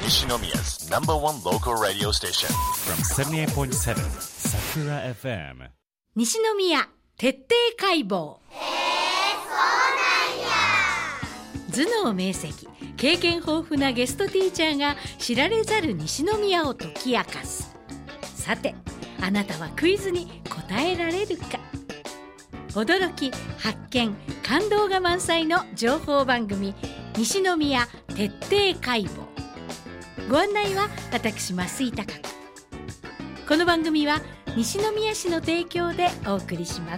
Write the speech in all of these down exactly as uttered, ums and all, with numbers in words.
Nishinomiya's number one local radio station from seventy-eight point seven Sakura エフエム西宮徹底解剖。頭脳明晰、経験豊富なゲストティーチャーが知られざる西宮を解き明かす。さて、あなたはクイズに答えられるか。驚き、発見、感動が満載の情報番組、西宮徹底解剖。ご案内は私増井貴子。この番組は西宮市の提供でお送りします。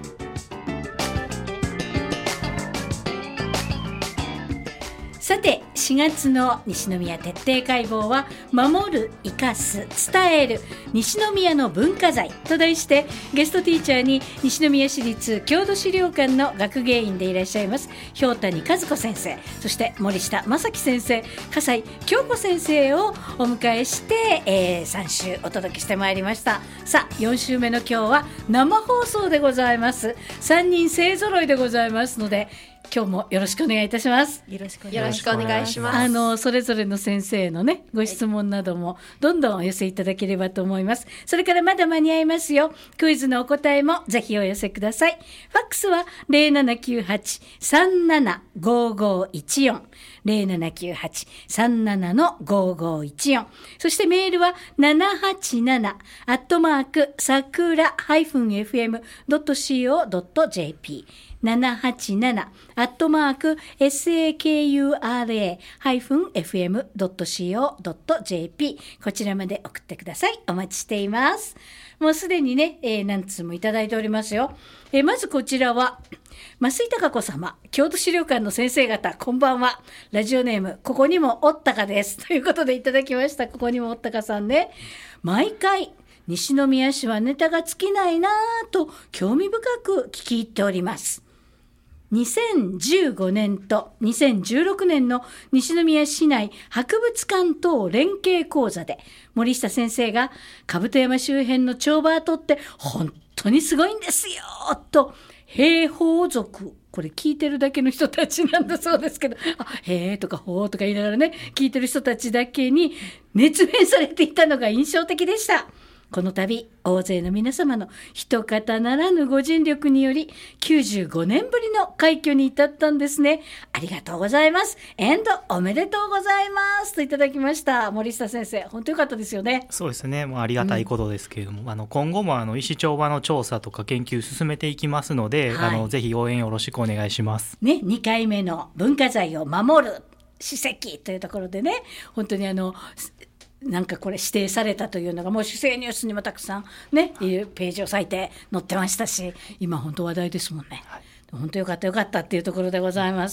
さて、しがつの西宮徹底解剖は守る、生かす、伝える西宮の文化財と題して、ゲストティーチャーに西宮市立郷土資料館の学芸員でいらっしゃいます氷谷和子先生、そして森下正樹先生、笠井京子先生をお迎えして、えー、さん週お届けしてまいりました。さあ、よん週目の今日は生放送でございます。さんにん勢ぞろいでございますので、今日もよろしくお願いいたします。 よろしくお願いします。 あのそれぞれの先生のねご質問などもどんどんお寄せいただければと思います。それからまだ間に合いますよ。クイズのお答えもぜひお寄せください。ファックスは ゼロななきゅうはち さんなな ごごいちよん ゼロななきゅうはち さんなな ごごいちよん、そしてメールはななはちななアットマークさくら エフエムドットシーオードットジェーピーななはちななアットマーク サクラ エフエムドットシーオードットジェーピー こちらまで送ってください。お待ちしています。もうすでにね、えー、何通もいただいておりますよ。えー、まずこちらは増井貴子様、郷土資料館の先生方、こんばんは。ラジオネームここにもおったかですということでいただきました。ここにもおったかさんね、毎回西宮市はネタが尽きないなぁと興味深く聞き入っております。にせんじゅうごねんとにせんじゅうろくねんの西宮市内博物館等連携講座で森下先生が兜山周辺の帳場跡って本当にすごいんですよと兵法族、これ聞いてるだけの人たちなんだそうですけど、あ、へーとかほーとか言いながらね聞いてる人たちだけに熱弁されていたのが印象的でした。この度大勢の皆様の一方ならぬご尽力によりきゅうじゅうごねんぶりの快挙に至ったんですね。ありがとうございます。エンドおめでとうございますといただきました。森下先生、本当よかったですよね。 そうですね、もうありがたいことですけれども、うん、あの今後もあの石帳場の調査とか研究進めていきますので、はい、あのぜひ応援よろしくお願いします、 ね、にかいめの文化財を守る史跡というところでね、本当にあのなんかこれ指定されたというのがもう主政ニュースにもたくさんねいうページを割いて載ってましたし、今本当話題ですもんね、はい、本当よかったよかったっていうところでございます。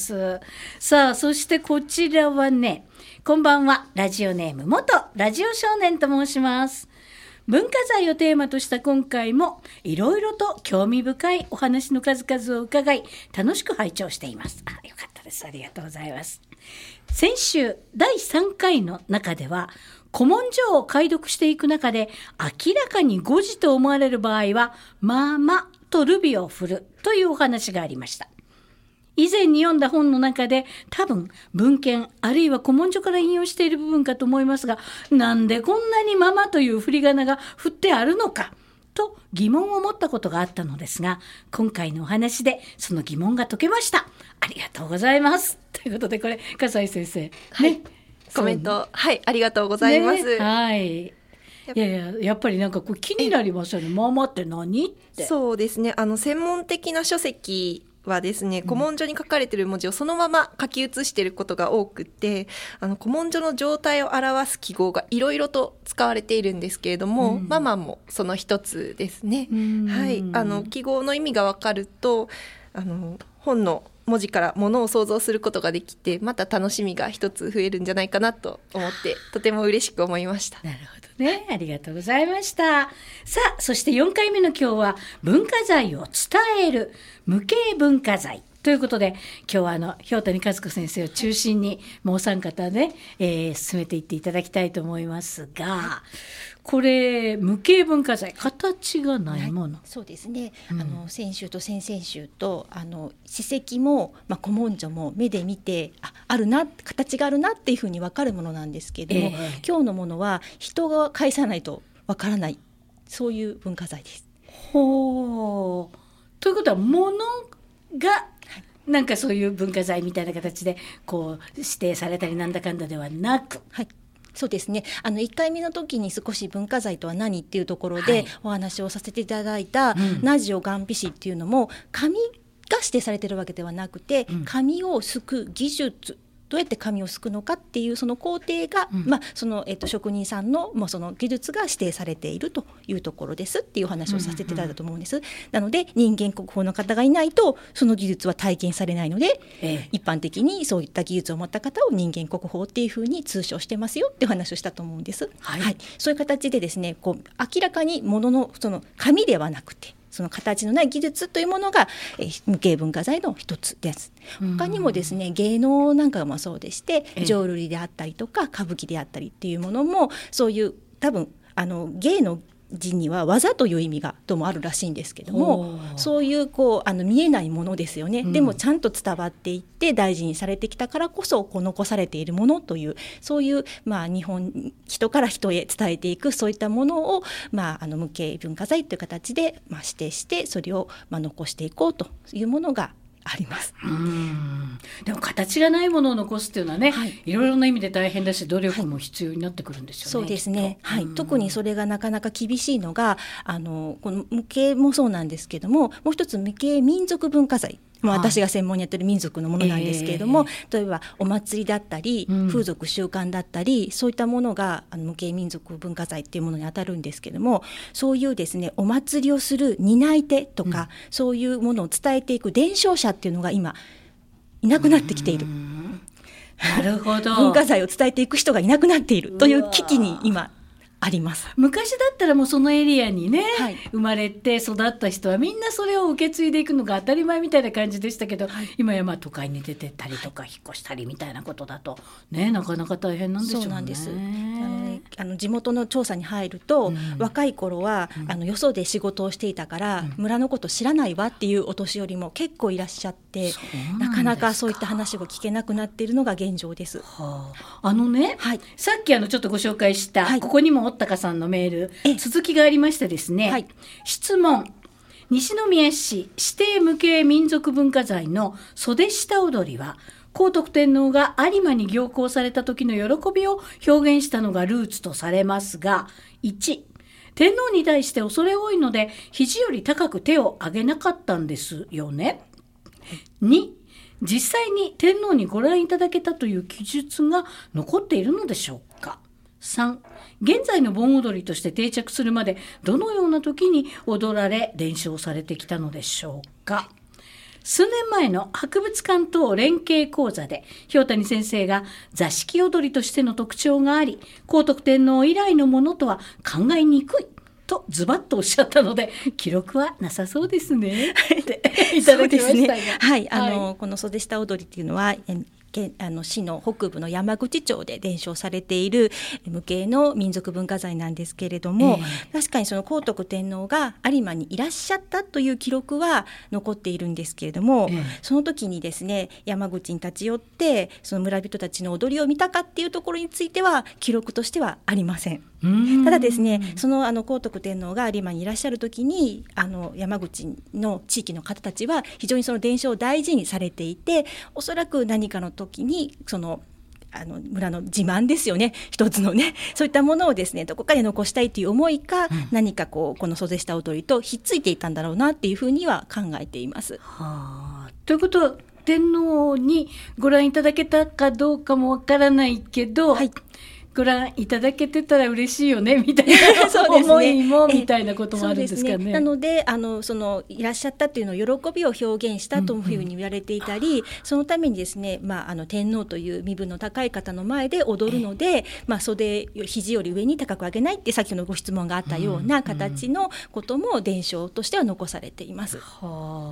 さあ、そしてこちらはね、こんばんは、ラジオネーム元ラジオ少年と申します。文化財をテーマとした今回もいろいろと興味深いお話の数々を伺い楽しく拝聴しています。あ、よかったです。ありがとうございます。先週だいさんかいの中では古文書を解読していく中で明らかに誤字と思われる場合はまあまとルビを振るというお話がありました。以前に読んだ本の中で多分文献あるいは古文書から引用している部分かと思いますが、なんでこんなにままという振り仮名が振ってあるのかと疑問を持ったことがあったのですが、今回のお話でその疑問が解けました。ありがとうございますということで、これ笠井先生、 はい、ね、コメント、はい、ありがとうございます、 ね、はい、いやいや、やっぱりなんかこう気になりますよね。まあまって何って。 そうですね、あの専門的な書籍はですね、古文書に書かれている文字をそのまま書き写していることが多くて、あの古文書の状態を表す記号がいろいろと使われているんですけれども、うん、ママもその一つですね、はい、あの記号の意味が分かるとあの本の文字からものを想像することができて、また楽しみが一つ増えるんじゃないかなと思ってとても嬉しく思いました。 なるほどね、ありがとうございました。さあ、そしてよんかいめの今日は文化財を伝える無形文化財ということで今日はあの瓢谷和子先生を中心にもうお三方で、えー、進めていっていただきたいと思いますが、これ無形文化財、形がないもの、 はい、そうですね、 うん、 あの先週と先々週とあの史跡も、まあ、古文書も目で見て あ, あるな形があるなっていうふうに分かるものなんですけれども、えー、今日のものは人が返さないと分からない、そういう文化財です。 ほう、ということは物がなんかそういう文化財みたいな形でこう指定されたりなんだかんだではなく、 はい、そうですね、あのいっかいめの時に少し文化財とは何っていうところでお話をさせていただいた、はい、ナジオガンピシっていうのも紙が指定されているわけではなくて、うん、紙をすく技術、どうやって紙をすくのかっていうその工程が、うんまあそのえっと、職人さん の, もうその技術が指定されているというところですっていう話をさせていただいたと思うんです、うんうん、なので人間国宝の方がいないとその技術は体験されないので、ええ、一般的にそういった技術を持った方を人間国宝っていうふうに通称してますよっていう話をしたと思うんです、はいはい、そういう形でですね、こう明らかに物のその紙ではなくてその形のない技術というものが、えー、無形文化財の一つです。他にもですね、芸能なんかもそうでして、浄瑠璃であったりとか歌舞伎であったりっていうものもそういう多分あの芸の字には技という意味がどうもあるらしいんですけども、そういうこうあの見えないものですよね、うん、でもちゃんと伝わっていって大事にされてきたからこそこう残されているものというそういう、まあ、日本人から人へ伝えていくそういったものを、まあ、あの無形文化財という形で、まあ、指定してそれを、まあ、残していこうというものがあります。 うーん、でも形がないものを残すっていうのはね、はい、いろいろな意味で大変だし努力も必要になってくるんですよね。 そうですね、はい、特にそれがなかなか厳しいのがあのこの無形もそうなんですけども、もう一つ無形民族文化財、まあ、私が専門にやってる民族のものなんですけれども、えー、例えばお祭りだったり、うん、風俗習慣だったりそういったものがあの無形民族文化財っていうものに当たるんですけれども、そういうですねお祭りをする担い手とか、うん、そういうものを伝えていく伝承者っていうのが今いなくなってきている。 なるほど。 文化財を伝えていく人がいなくなっているという危機に今あります。 昔だったらもうそのエリアにね、はい、生まれて育った人はみんなそれを受け継いでいくのが当たり前みたいな感じでしたけど、はい、今やまあ都会に出てったりとか引っ越したりみたいなことだと、ね、なかなか大変なんでしょうね。 そうなんです。あのね、あの地元の調査に入ると、うん、若い頃は、うん、あのよそで仕事をしていたから、うん、村のこと知らないわっていうお年寄りも結構いらっしゃって、な, なかなかそういった話を聞けなくなっているのが現状です。 はあ、あのね、はい、さっきあのちょっとご紹介した、はい、ここにもおったかさんのメール、続きがありましてですね、はい、質問、西宮市指定無形民族文化財の袖下踊りは皇徳天皇が有馬に行幸された時の喜びを表現したのがルーツとされますが、いち、天皇に対して恐れ多いので肘より高く手を上げなかったんですよね。に、実際に天皇にご覧いただけたという記述が残っているのでしょうか。さん、現在の盆踊りとして定着するまでどのような時に踊られ伝承されてきたのでしょうか。数年前の博物館等連携講座で瓢谷先生が座敷踊りとしての特徴があり、皇徳天皇以来のものとは考えにくいとズバッとおっしゃったので、記録はなさそうですねっていただきましたが、ね、 はい、あの、はい、この袖下踊りっていうのはあの市の北部の山口町で伝承されている無形の民族文化財なんですけれども、えー、確かにその皇徳天皇が有馬にいらっしゃったという記録は残っているんですけれども、えー、その時にですね山口に立ち寄ってその村人たちの踊りを見たかっていうところについては記録としてはありません。ただですね、そのあの皇徳天皇が有馬にいらっしゃる時にあの山口の地域の方たちは非常にその伝承を大事にされていて、おそらく何かの時にそのあの村の自慢ですよね、一つのね、そういったものをですねどこかで残したいという思いか、うん、何かこうこの袖下踊りとひっついていたんだろうなっていうふうには考えています。 はあ、ということは天皇にご覧いただけたかどうかもわからないけど、はい、 ご覧いただけてたら嬉しいよねみたいなそうですね思いもみたいなこともあるんですかね。 そうですね。なのであのそのいらっしゃったというのを喜びを表現したというふうに言われていたり、うんうん、そのためにですね、まあ、あの天皇という身分の高い方の前で踊るので、えーまあ、袖肘より上に高く上げないって先ほどのご質問があったような形のことも伝承としては残されています、 うんうん、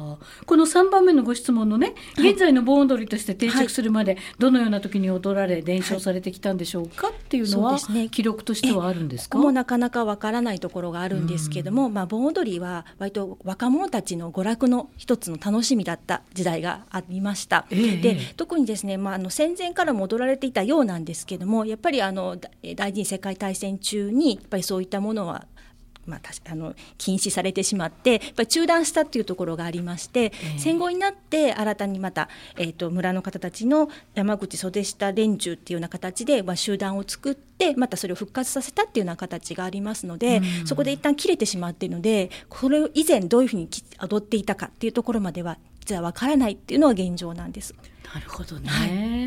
はあ、このさんばんめのご質問のね、現在の盆踊りとして定着するまでどのような時に踊られ伝承されてきたんでしょうかっていうのは、はいね、記録としてはあるんですか？ もうなかなかわからないところがあるんですけども、うん、まあ、盆踊りは割と若者たちの娯楽の一つの楽しみだった時代がありました、えー、で特にですね、まあ、あの戦前からも踊られていたようなんですけども、やっぱりあの第二次世界大戦中にやっぱりそういったものはまあ、あの禁止されてしまってやっぱり中断したっていうところがありまして、えー、戦後になって新たにまた、えー、と村の方たちの山口袖下連中っていうような形で、まあ、集団を作ってまたそれを復活させたっていうような形がありますので、うん、そこで一旦切れてしまっているので、これを以前どういうふうに踊っていたかっていうところまでは実は分からないっていうのが現状なんです。 なるほどね、はい、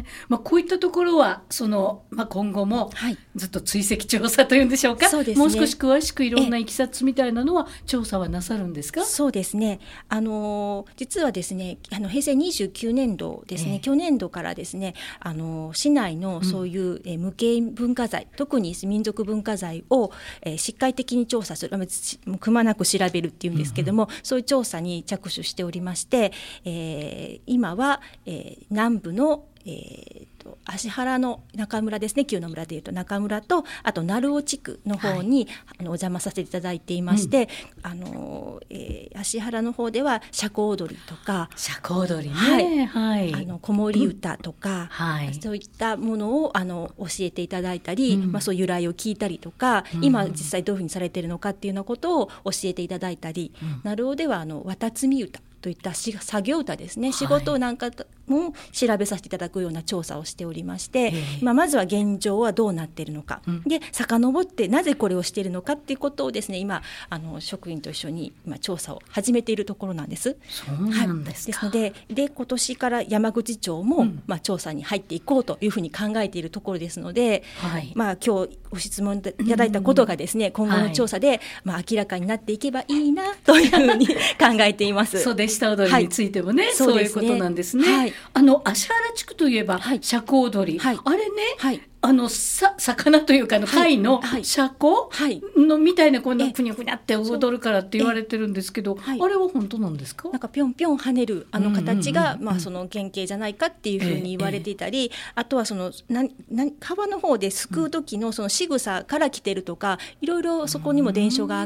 まあ、こういったところはその、まあ、今後もずっと追跡調査というんでしょうか、はい、そうですね、もう少し詳しくいろんないきさつみたいなのは調査はなさるんですか？ そうですね、あの実はですね、あの平成にじゅうきゅうねんどですね、えー、去年度からですね、あの市内のそういう、うん、え無形文化財、特に民族文化財を、えー、しっかり的に調査する、くまなく調べるっていうんですけども、うんうん、そういう調査に着手しておりまして、えー、今は、えー南部の、えー、と芦原の中村ですね、旧の村でいうと中村と、あと鳴尾地区の方に、はい、あのお邪魔させていただいていまして、うん、あのえー、芦原の方では社交踊りとか社交踊りね、 はいはい、あの子守歌とか、うん、はい、そういったものをあの教えていただいたり、うん、まあ、そういう由来を聞いたりとか、うん、今実際どういうふうにされているのかっていうようなことを教えていただいたり、鳴尾、うん、ではあの綿摘み歌といった作業歌ですね、はい、仕事なんかも調べさせていただくような調査をしておりまして、まあ、まずは現状はどうなっているのか、うん、で遡ってなぜこれをしているのかっていうことをですね、今あの職員と一緒に今調査を始めているところなんです。 そうなんですか。 はい、ですので、で今年から山口町も、うん、まあ、調査に入っていこうというふうに考えているところですので、はい、まあ、今日ご質問いただいたことがですね、うん、今後の調査で、はい、まあ、明らかになっていけばいいなというふうに考えています。 袖下踊りについてもね、はい、そういうことなんですね。はい、あの芦原地区といえば、はい、社交踊り、はい、あれね、はい、あのさ魚というかの貝の社交のみたいなこんなふにゃふにゃって踊るからって言われてるんですけど、あれは本当なんですか？ なんかぴょんぴょん跳ねるあの形が、まあ、その原型じゃないかっていうふうに言われていたり、ええ、あとはそのなな川の方ですくう時のその仕草から来てるとか、いろいろそこにも伝承があって、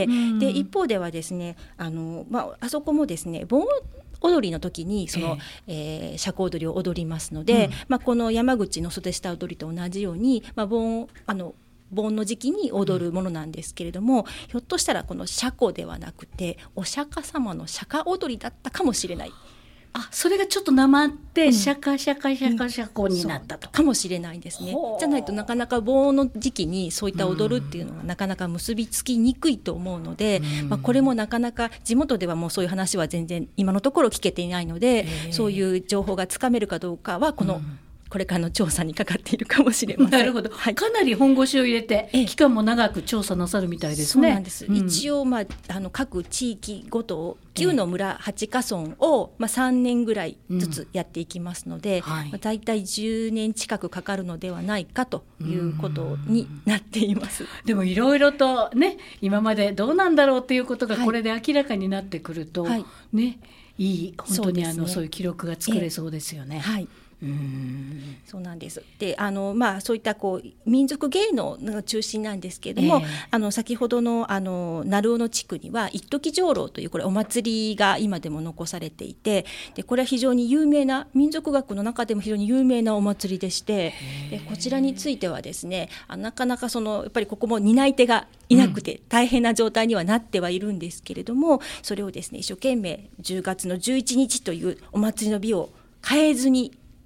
で一方ではですね、あの、まあ、あそこもですね、盆踊りの時にその、えーえー、社交踊りを踊りますので、うん、まあ、この山口の袖下踊りと同じように、まあ、盆あの盆の時期に踊るものなんですけれども、うん、ひょっとしたらこの社交ではなくてお釈迦様の釈迦踊りだったかもしれない。 あ、それがちょっとなまって、うん、シャカシャカシャカシャコになったと、 うん、かもしれないですね。じゃないとなかなか盆の時期にそういった踊るっていうのはなかなか結びつきにくいと思うので、うん、まあ、これもなかなか地元ではもうそういう話は全然今のところ聞けていないので、そういう情報がつかめるかどうかはこの、うん、これからの調査にかかっているかもしれません。 なるほど、はい、かなり本腰を入れて期間も長く調査なさるみたいですね。 そうなんです、うん、一応、まあ、あの各地域ごときゅうの村はちか村を、まあ、さんねんぐらいずつやっていきますので、うん、はい、まあ、だいたいじゅうねん近くかかるのではないかということになっています。 でもいろいろとね、今までどうなんだろうということがこれで明らかになってくると、はい、ね、いい本当にあの そうですね、そういう記録が作れそうですよね。 はい、うーん、そうなんです。で、あの、まあ、そういったこう民族芸能が中心なんですけれども、えー、あの先ほどのあの鳴尾の地区には一時上郎というこれお祭りが今でも残されていて、でこれは非常に有名な民族学の中でも非常に有名なお祭りでして、でこちらについてはですね、あなかなかそのやっぱりここも担い手がいなくて大変な状態にはなってはいるんですけれども、うん、それをですね一生懸命じゅうがつのじゅういちにちというお祭りの日を変えずに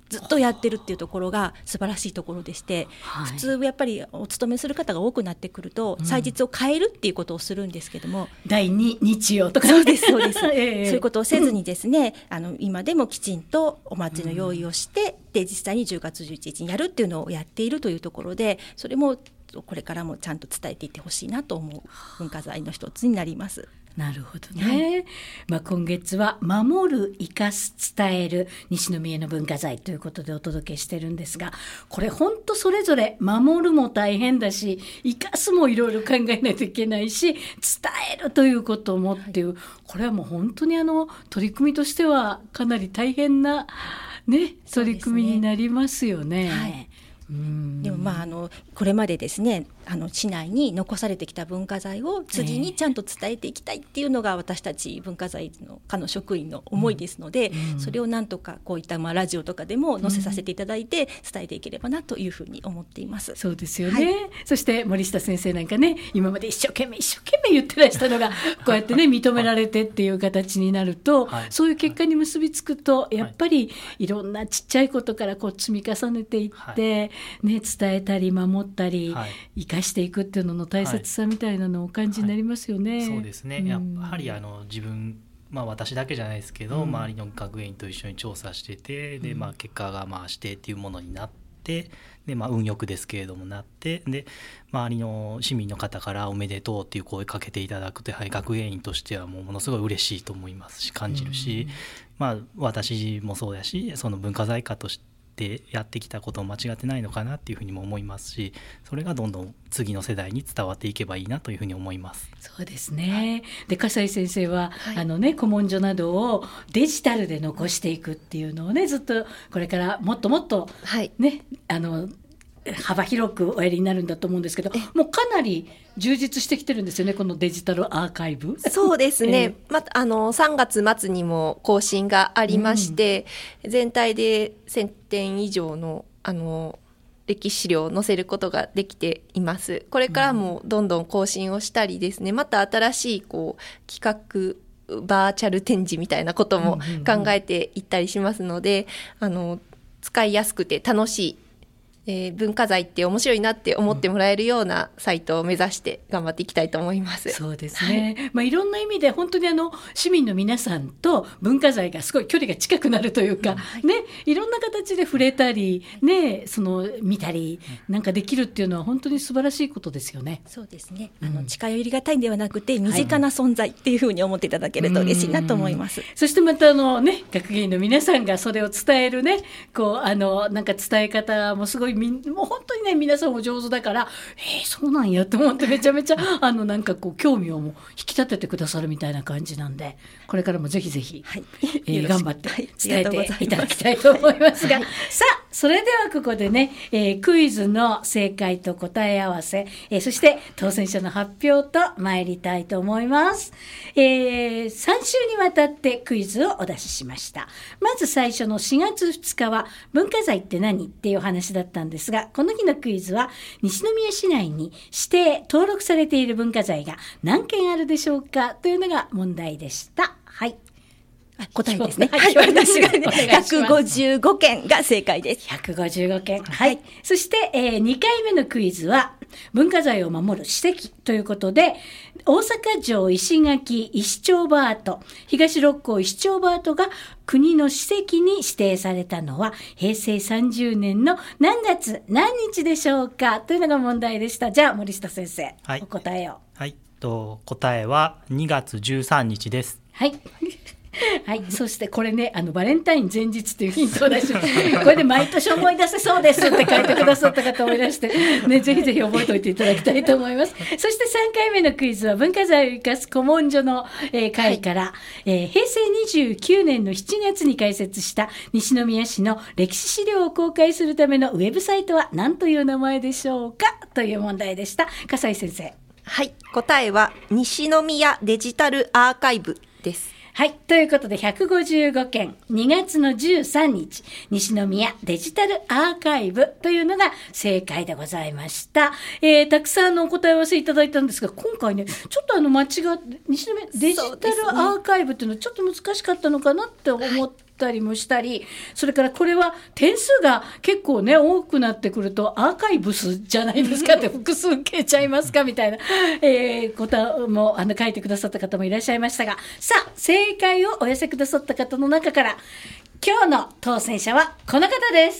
ずっとやってるっていうところが素晴らしいところでして、はい、普通やっぱりお勤めする方が多くなってくると、うん、祭日を変えるっていうことをするんですけども、 だいに日曜とか、ね、 そうですそうです、えー、そういうことをせずにですね、うん、あの今でもきちんとお祭りの用意をして、うん、で実際にじゅうがつじゅういちにちにやるっていうのをやっているというところで、それもこれからもちゃんと伝えていってほしいなと思う文化財の一つになります。 なるほどね、はい。まあ、今月は守る生かす伝える西宮の文化財ということでお届けしてるんですが、これ本当それぞれ守るも大変だし、生かすもいろいろ考えないといけないし、伝えるということもっていう、はい、これはもう本当にあの取り組みとしてはかなり大変な、ね、取り組みになりますよね。はい、うん、 でもまああのこれまでですね、あの市内に残されてきた文化財を次にちゃんと伝えていきたいっていうのが私たち文化財の課の職員の思いですので、うん、それをなんとかこういったまあラジオとかでも載せさせていただいて伝えていければなというふうに思っています。 そうですよね、はい、そして森下先生なんかね、今まで一生懸命一生懸命言ってらしたのがこうやってね認められてっていう形になると、はい、そういう結果に結びつくとやっぱりいろんなちっちゃいことからこう積み重ねていって、はいね、伝えたり守ったり、はい、生かしていくっていうのの大切さみたいなのをお感じになりますよね。 はいはい、そうですね、うん、やっぱりあの自分、まあ、私だけじゃないですけど、うん、周りの学園と一緒に調査してて、で、まあ、結果がまあ指定っていうものになって、で、まあ、運よくですけれどもなって、で周りの市民の方からおめでとうっていう声かけていただくと、やはり学園員としてはもうものすごい嬉しいと思いますし、感じるし、うん、まあ、私もそうだし、その文化財課としてでやってきたことを間違ってないのかなっていうふうにも思いますし、それがどんどん次の世代に伝わっていけばいいなというふうに思います。 そうですね。で、笠井先生は、はい、あのね、古文書などをデジタルで残していくっていうのをね、ずっとこれからもっともっとね、はい、あの幅広くおやりになるんだと思うんですけど、もうかなり充実してきてるんですよね、このデジタルアーカイブ。 そうですね、えーま、あのさんがつ末にも更新がありまして、うん、全体でせんてん以上の、あの歴史資料を載せることができています。これからもどんどん更新をしたりですね、また新しいこう企画バーチャル展示みたいなことも考えていったりしますので、あの使いやすくて楽しい、えー、文化財って面白いなって思ってもらえるようなサイトを目指して頑張っていきたいと思います。 そうですね、はい、まあ、いろんな意味で本当にあの市民の皆さんと文化財がすごい距離が近くなるというか、はいね、いろんな形で触れたり、ね、その見たりなんかできるっていうのは本当に素晴らしいことですよね。 そうですね、あの近寄りがたいんではなくて身近な存在っていうふうに思っていただけると嬉しいなと思います。 そしてまたあの、ね、学芸員の皆さんがそれを伝えるね、こうあのなんか伝え方もすごいみんもう本当にね皆さんも上手だから、えー、そうなんやと思ってめちゃめちゃあのなんかこう興味をもう引き立ててくださるみたいな感じなんで、これからもぜひぜひ、はいえー、頑張って伝えていただきたいと思いますが、はい、さあそれではここでね、えー、クイズの正解と答え合わせ、えー、そして当選者の発表と参りたいと思います。えー、さん週にわたってクイズをお出ししました。まず最初のしがつふつかは文化財って何っていう話だったんですが、この日のクイズは西宮市内に指定登録されている文化財が何件あるでしょうかというのが問題でした。はい、 答えですね。はい、私が、ね、ひゃくごじゅうごけんが正解です。 ひゃくごじゅうごけん。はい。はい、そして、えー、にかいめのクイズは、文化財を守る史跡ということで、大阪城石垣石丁場跡、東六甲石丁場跡が国の史跡に指定されたのは、へいせいさんじゅうねんの何月何日でしょうかというのが問題でした。じゃあ、森下先生、はい、お答えを。 はい。と答えはにがつじゅうさんにちです。 はい。はい、そしてこれね、あのバレンタイン前日というヒントを出しこれで毎年思い出せそうですって書いてくださった方を思い出して、ね、ぜひぜひ覚えておいていただきたいと思います。そしてさんかいめのクイズは文化財を生かす古文書の、えー、会から、はい、えー、へいせいにじゅうきゅうねんのしちがつに開設した西宮市の歴史資料を公開するためのウェブサイトは何という名前でしょうかという問題でした。笠井先生。 はい、答えは西宮デジタルアーカイブです。 はい。ということで、ひゃくごじゅうごけん、にがつのじゅうさんにち、西宮デジタルアーカイブというのが正解でございました。えー、たくさんのお答え合わせいただいたんですが、今回ね、ちょっとあの間違って、西宮デジタルアーカイブっていうのはちょっと難しかったのかなって思って、 ったりもしたり、それからこれは点数が結構ね多くなってくるとアーカイブスじゃないですかって複数消えちゃいますかみたいな、えー、こともあの書いてくださった方もいらっしゃいましたが、さあ正解をお寄せくださった方の中から今日の当選者はこの方です。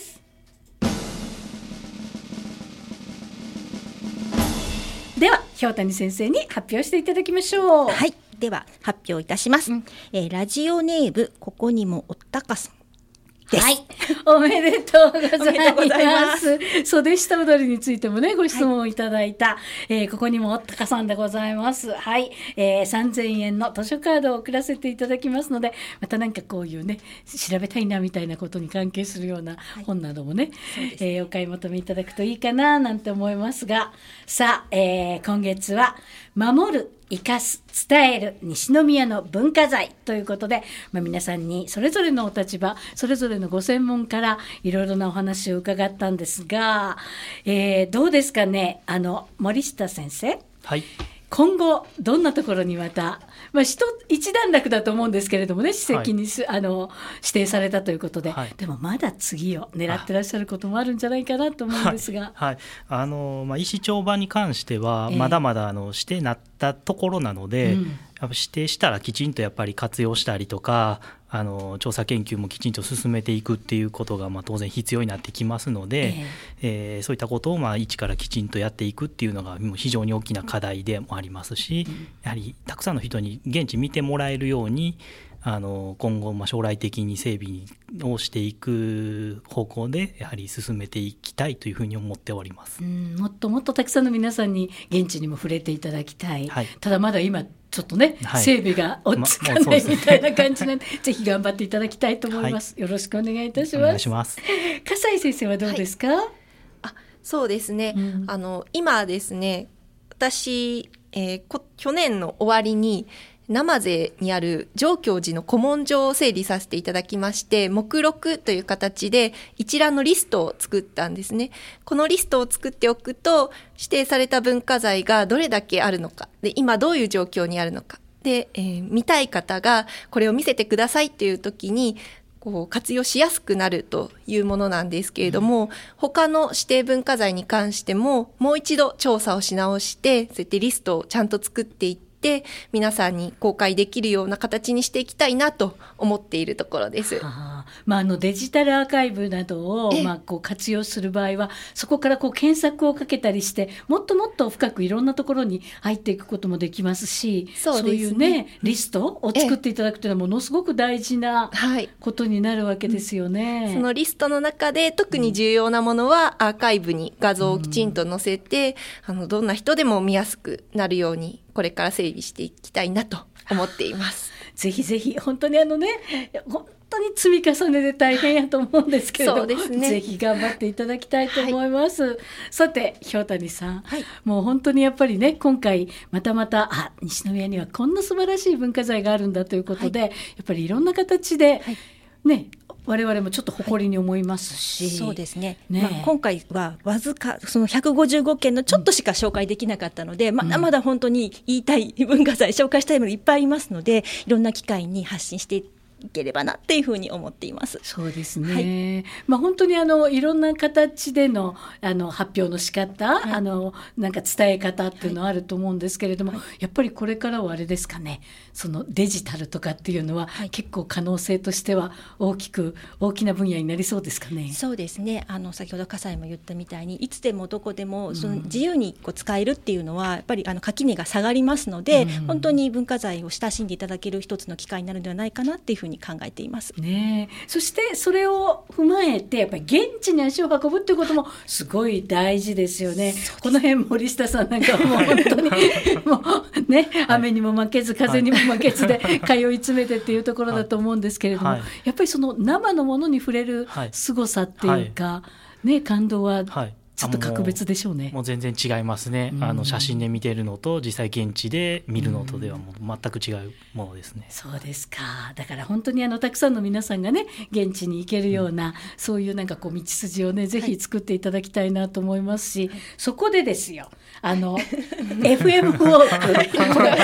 では氷谷先生に発表していただきましょう。 はい、では発表いたします、うんえー、ラジオネームここにもおったかさんです。 はい、おめでとうございます。袖下踊りについてもねご質問をいただいた、はいえー、ここにもおったかさんでございます。はい、えー、さんぜんえんの図書カードを送らせていただきますので、またなんかこういうね調べたいなみたいなことに関係するような本などもね、はいえー、お買い求めいただくといいかななんて思いますが、さあ、えー、今月は守る生かす伝える西宮の文化財ということで、まあ、皆さんにそれぞれのお立場それぞれのご専門からいろいろなお話を伺ったんですが、えー、どうですかね、あの森下先生、 はい、 今後どんなところにまた、まあ、一, 一段落だと思うんですけれどもね、史跡に、はい、あの指定されたということで、はい、でもまだ次を狙ってらっしゃることもあるんじゃないかなと思うんですが、 はいはいあのまあ、石帳場に関してはまだまだあの指定になったところなので、えーうん、やっぱ指定したらきちんとやっぱり活用したりとかあの調査研究もきちんと進めていくっていうことがまあ当然必要になってきますので、えーえー、そういったことをまあ一からきちんとやっていくっていうのが非常に大きな課題でもありますし、うん、やはりたくさんの人に現地見てもらえるようにあの今後まあ将来的に整備をしていく方向でやはり進めていきたいというふうに思っております。 うん、もっともっとたくさんの皆さんに現地にも触れていただきたい、はい、ただまだ今ちょっとね、はい、整備が追っつかないみたいな感じなので、まあ、ぜひ頑張っていただきたいと思います、はい、よろしくお願いいたします。お願いします。笠井先生はどうですか？はい、 あそうですね、うん、あの今ですね私、えー、こ去年の終わりに生瀬にある上教寺の古文書を整理させていただきまして、目録という形で一覧のリストを作ったんですね。このリストを作っておくと指定された文化財がどれだけあるのかで今どういう状況にあるのかで、えー、見たい方がこれを見せてくださいっていう時にこう活用しやすくなるというものなんですけれども、うん、他の指定文化財に関してももう一度調査をし直してそうやってリストをちゃんと作っていってで皆さんに公開できるような形にしていきたいなと思っているところです。はあまあ、あのデジタルアーカイブなどを、まあ、こう活用する場合はそこからこう検索をかけたりしてもっともっと深くいろんなところに入っていくこともできますし、そうですね、そういうねリストを作っていただくというのはものすごく大事なことになるわけですよね。はい、 そのリストの中で特に重要なものはアーカイブに画像をきちんと載せて、うん、あのどんな人でも見やすくなるようにこれから整備していきたいなと思っています。 ぜひぜひ本当にあのね本当に積み重ねで大変やと思うんですけれども、そうですね、ぜひ頑張っていただきたいと思います。はい、さて氷谷さん、はい、もう本当にやっぱりね今回またまたあ西宮にはこんな素晴らしい文化財があるんだということで、はい、やっぱりいろんな形で、はい、ね我々もちょっと誇りに思いますし、はい、 そうですね、ねまあ、今回はわずかそのひゃくごじゅうごけんのちょっとしか紹介できなかったので、うん、まだまだ本当に言いたい文化財紹介したいものいっぱいありますのでいろんな機会に発信していければなっていうふうに思っています。 そうですね、はいまあ、本当にあのいろんな形で の, あの発表の仕方、はい、あのなんか伝え方っていうのはあると思うんですけれども、はい、やっぱりこれからはあれですかねそのデジタルとかっていうのは、はい、結構可能性としては大きく大きな分野になりそうですかね。 そうですねあの先ほど笠井も言ったみたいにいつでもどこでもその自由にこう使えるっていうのはやっぱりあの垣根が下がりますので、うん、本当に文化財を親しんでいただける一つの機会になるのではないかなっていうふうに考えています、 ね、そしてそれを踏まえてやっぱり現地に足を運ぶっていうこともすごい大事ですよね。この辺森下さんなんかはもう本当にもう、ね、雨にも負けず風にも負けずで通い詰めてっていうところだと思うんですけれども、はい、やっぱりその生のものに触れる凄さっていうか、はいね、感動はちょっと格別でしょうね。 もう、もう全然違いますね、うん、あの写真で見てるのと実際現地で見るのとではもう全く違うものですね、 うん、そうですか。だから本当にあのたくさんの皆さんがね現地に行けるような、うん、そういうなんかこう道筋をねぜひ作っていただきたいなと思いますし、はい、そこでですよあのエフエム ウォーク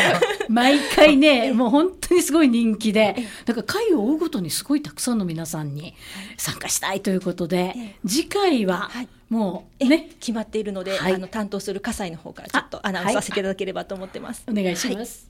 毎回ねもう本当にすごい人気で、だから回を追うごとにすごいたくさんの皆さんに参加したいということで、次回はもうね決まっているので、 はい、 あの担当する葛西の方からちょっとアナウンスさせていただければと思ってます。 お願いします。 はい、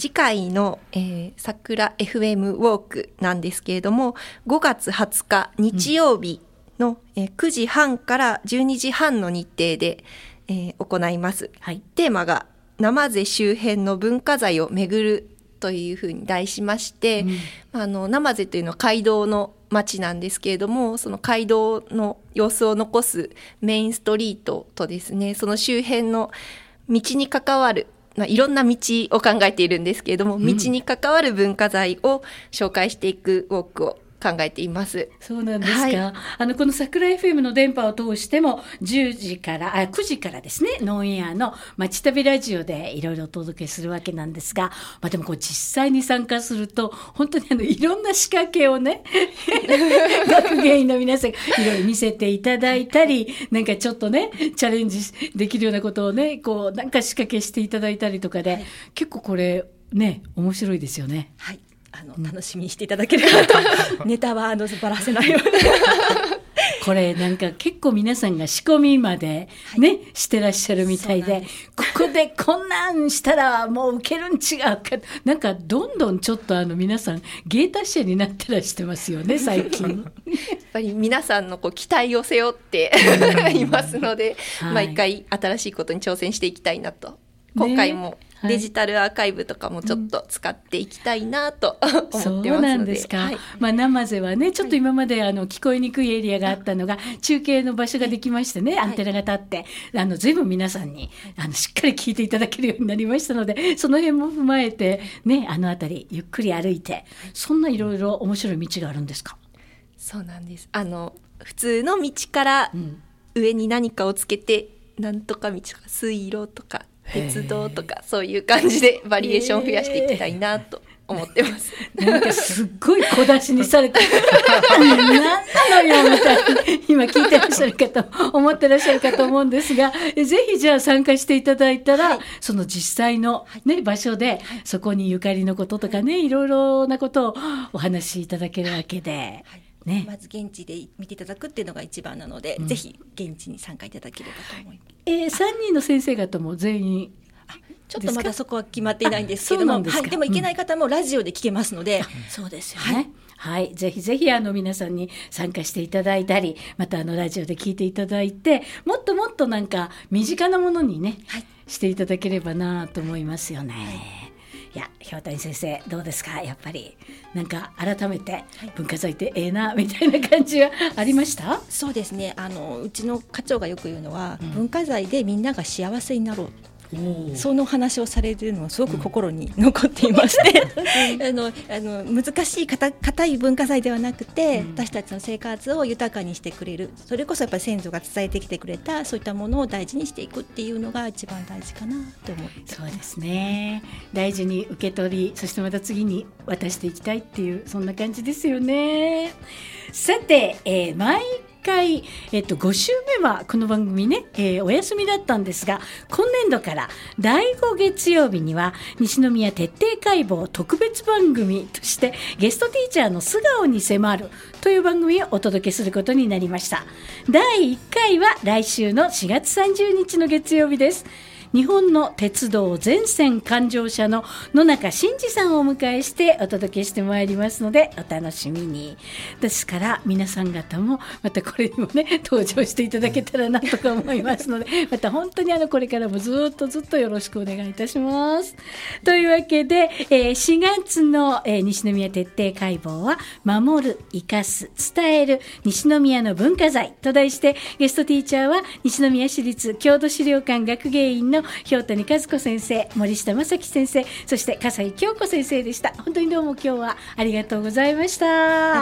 次回の、えー、桜 エフエム ウォークなんですけれども、ごがつはつか日曜日の、うんえー、くじはんからじゅうにじはんの日程で、えー、行います。はい、テーマが生瀬周辺の文化財を巡るというふうに題しまして、うん、あの生瀬というのは街道の町なんですけれども、その街道の様子を残すメインストリートとですね、その周辺の道に関わる、まあ、いろんな道を考えているんですけれども、うん、道に関わる文化財を紹介していくウォークを考えています。 そうなんですか。 はい、 あのこの桜 エフエム の電波を通してもじゅうじからあくじからですね、ノンエアの街旅ラジオでいろいろお届けするわけなんですが、まあ、でもこう実際に参加すると本当にあのいろんな仕掛けをね学芸員の皆さんがいろいろ見せていただいたり、なんかちょっとねチャレンジできるようなことをねこうなんか仕掛けしていただいたりとかで、はい、結構これね面白いですよね。 はい、あの楽しみにしていただければとネタはあのばらせないようにこれなんか結構皆さんが仕込みまでね、はい、してらっしゃるみたいで、ここでこんなんしたらもうウケるん違うか、なんかどんどんちょっとあの皆さん芸達者になってらしてますよね最近やっぱり皆さんのこう期待を背負っていますので、はい、毎回新しいことに挑戦していきたいなと、今回もデジタルアーカイブとかもちょっと使っていきたいなと、うん、思ってますので。 そうなんですか。はい、まあ、生瀬はねちょっと今まであの聞こえにくいエリアがあったのが、中継の場所ができましてね、アンテナが立ってあの随分皆さんにあのしっかり聞いていただけるようになりましたので、その辺も踏まえてね、あのあたりゆっくり歩いて、そんないろいろ面白い道があるんですか？ そうなんです。あの普通の道から上に何かをつけて、うん、なんとか道とか水路とか鉄道とかそういう感じでバリエーションを増やしていきたいなと思ってます。 なんかすっごい小出しにされて何なのよみたいに今聞いてらっしゃるかと思ってらっしゃるかと思うんですが、ぜひじゃあ参加していただいたら、はい、その実際の、ね、場所で、はい、そこにゆかりのこととかね、いろいろなことをお話しいただけるわけで、はいね、 まず現地で見ていただくっていうのが一番なので、うん、ぜひ現地に参加いただければと思います。 えー、さんにんの先生方も全員ちょっとまだそこは決まっていないんですけども、で, はい、でも行けない方もラジオで聞けますので、うん、 そうですよね、はいはい、ぜひぜひあの皆さんに参加していただいたり、またあのラジオで聞いていただいて、もっともっとなんか身近なものにね、はい、していただければなと思いますよね。はい、いや氷谷先生どうですか？やっぱりなんか改めて文化財ってええなみたいな感じはありました？ そうですね、あのうちの課長がよく言うのは、うん、文化財でみんなが幸せになろう、その話をされているのはすごく心に残っていまして、うん、あのあの難しい硬い文化財ではなくて、うん、私たちの生活を豊かにしてくれる、それこそやっぱり先祖が伝えてきてくれたそういったものを大事にしていくっていうのが一番大事かなと思って。 そうですね、大事に受け取り、そしてまた次に渡していきたいっていう、そんな感じですよね。さて、えー、毎回、えっと、ご週目はこの番組ね、えー、お休みだったんですが、今年度からだいご月曜日には西宮徹底解剖特別番組としてゲストティーチャーの素顔に迫るという番組をお届けすることになりました。だいいっかいは来週のしがつさんじゅうにちの月曜日です。日本の鉄道全線環状車の野中伸二さんをお迎えしてお届けしてまいりますので、お楽しみに。ですから皆さん方もまたこれにもね登場していただけたらなとか思いますので、また本当にあのこれからもずっとずっとよろしくお願いいたします。というわけで、えー、しがつの、えー、西宮徹底解剖は守る、生かす、伝える西宮の文化財と題して、ゲストティーチャーは西宮市立郷土資料館学芸員の氷谷和子先生、森下正樹先生、そして笠井京子先生でした。本当にどうも今日はありがとうございました。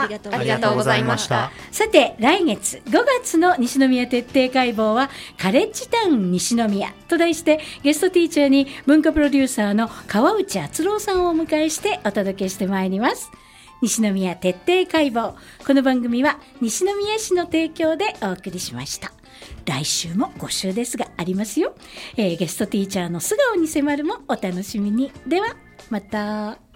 ありがとうありがとうございました。 さて来月ごがつの西宮徹底解剖はカレッジタウン西宮と題して、ゲストティーチャーに文化プロデューサーの川内敦郎さんをお迎えしてお届けしてまいります。西宮徹底解剖、この番組は西宮市の提供でお送りしました。来週もご週ですがありますよ、えー、ゲストティーチャーの素顔に迫るもお楽しみに。では。 また。